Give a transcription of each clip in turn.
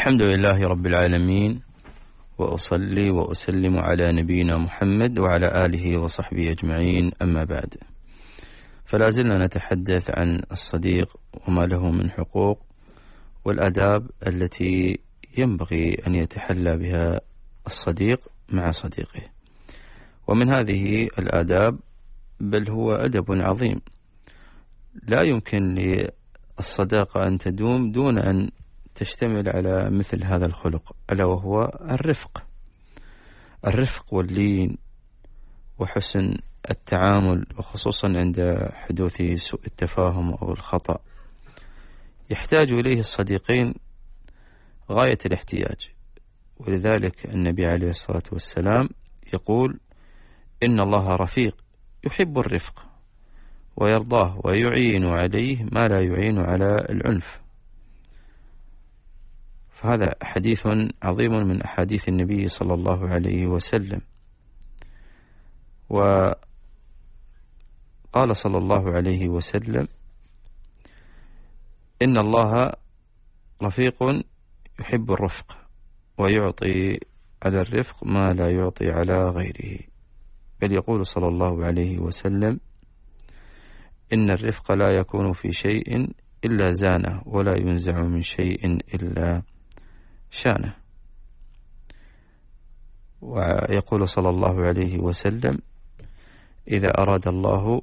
الحمد لله رب العالمين، وأصلي وأسلم على نبينا محمد وعلى آله وصحبه أجمعين، أما بعد. فلا زلنا نتحدث عن الصديق وما له من حقوق والآداب التي ينبغي أن يتحلى بها الصديق مع صديقه. ومن هذه الآداب، بل هو أدب عظيم، لا يمكن للصداقة أن تدوم دون أن تشتمل على مثل هذا الخلق، ألا وهو الرفق واللين وحسن التعامل، وخصوصا عند حدوث سوء التفاهم أو الخطأ. يحتاج إليه الصديقين غاية الاحتياج، ولذلك النبي عليه الصلاة والسلام يقول: إن الله رفيق يحب الرفق ويرضاه ويعين عليه ما لا يعين على العنف. فهذا حديث عظيم من أحاديث النبي صلى الله عليه وسلم. وقال صلى الله عليه وسلم: إن الله رفيق يحب الرفق ويعطي على الرفق ما لا يعطي على غيره. بل يقول صلى الله عليه وسلم: إن الرفق لا يكون في شيء إلا زانه، ولا ينزع من شيء إلا شانه. ويقول صلى الله عليه وسلم: إذا أراد الله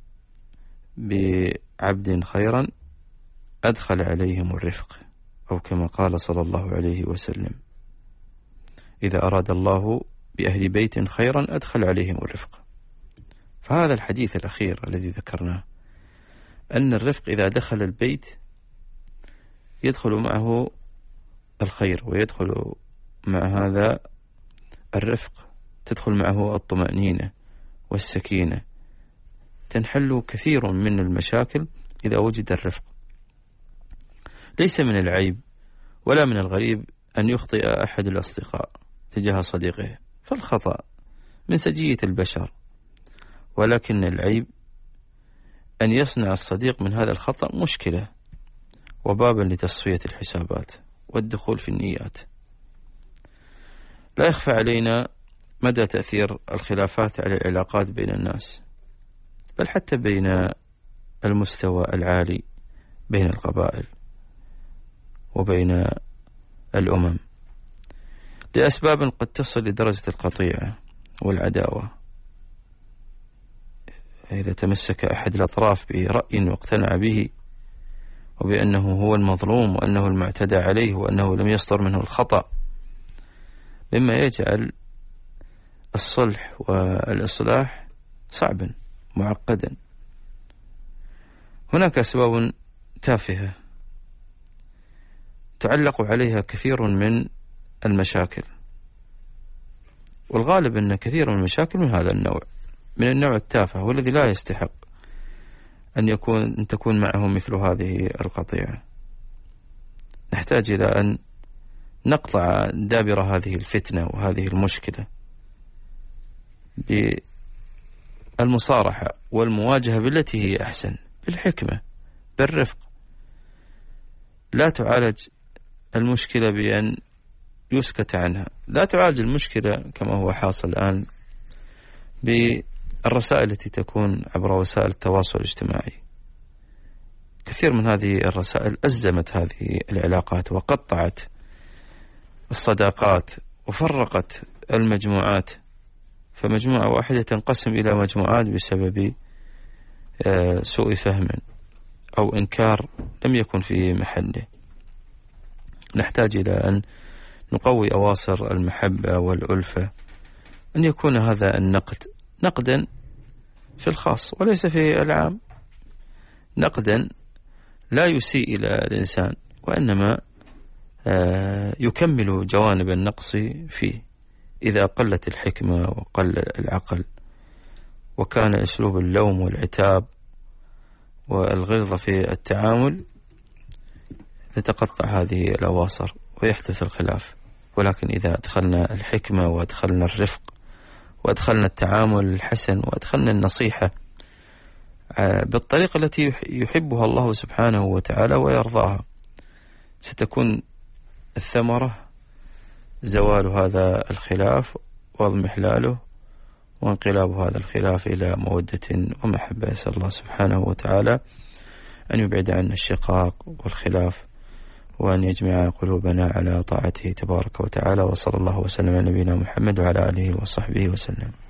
بعبد خيرا أدخل عليهم الرفق، أو كما قال صلى الله عليه وسلم: إذا أراد الله بأهل بيت خيرا أدخل عليهم الرفق. فهذا الحديث الأخير الذي ذكرناه، أن الرفق إذا دخل البيت يدخل معه الخير، ويدخل مع هذا الرفق تدخل معه الطمأنينة والسكينة. تنحل كثير من المشاكل إذا وجد الرفق. ليس من العيب ولا من الغريب أن يخطئ أحد الأصدقاء تجاه صديقه، فالخطأ من سجية البشر، ولكن العيب أن يصنع الصديق من هذا الخطأ مشكلة وبابا لتصفية الحسابات والدخول في النيات. لا يخفى علينا مدى تأثير الخلافات على العلاقات بين الناس، بل حتى بين المستوى العالي، بين القبائل وبين الأمم، لأسباب قد تصل لدرجة القطيعة والعداوة. إذا تمسك أحد الأطراف برأي واقتنع به وبأنه هو المظلوم وأنه المعتدى عليه وأنه لم يصدر منه الخطأ، مما يجعل الصلح والإصلاح صعبا معقدا. هناك أسباب تافهة تعلق عليها كثير من المشاكل، والغالب أن كثير من المشاكل من هذا النوع، من النوع التافه، والذي لا يستحق أن تكون معه مثل هذه القطيعة. نحتاج إلى أن نقطع دابر هذه الفتنة وهذه المشكلة بالمصارحة والمواجهة بالتي هي أحسن، بالحكمة، بالرفق. لا تعالج المشكلة بأن يسكت عنها، لا تعالج المشكلة كما هو حاصل الآن بالرسائل التي تكون عبر وسائل التواصل الاجتماعي. كثير من هذه الرسائل أزمت هذه العلاقات وقطعت الصداقات وفرقت المجموعات، فمجموعة واحدة تنقسم إلى مجموعات بسبب سوء فهم أو إنكار لم يكن في محله. نحتاج إلى أن نقوي أواصر المحبة والألفة، أن يكون هذا النقد نقدا في الخاص وليس في العام، نقدا لا يسيء إلى الإنسان، وإنما يكمل جوانب النقص فيه. إذا قلت الحكمة وقل العقل وكان أسلوب اللوم والعتاب والغلظة في التعامل، تتقطع هذه الأواصر ويحدث الخلاف. ولكن إذا أدخلنا الحكمة وأدخلنا الرفق وأدخلنا التعامل الحسن وأدخلنا النصيحة بالطريقة التي يحبها الله سبحانه وتعالى ويرضاها، ستكون الثمرة زوال هذا الخلاف واضمحلاله وانقلاب هذا الخلاف إلى مودة ومحبة. أسأل الله سبحانه وتعالى أن يبعد عنا الشقاق والخلاف وأن يجمع قلوبنا على طاعته تبارك وتعالى. وصلى الله وسلم على نبينا محمد وعلى آله وصحبه وسلم.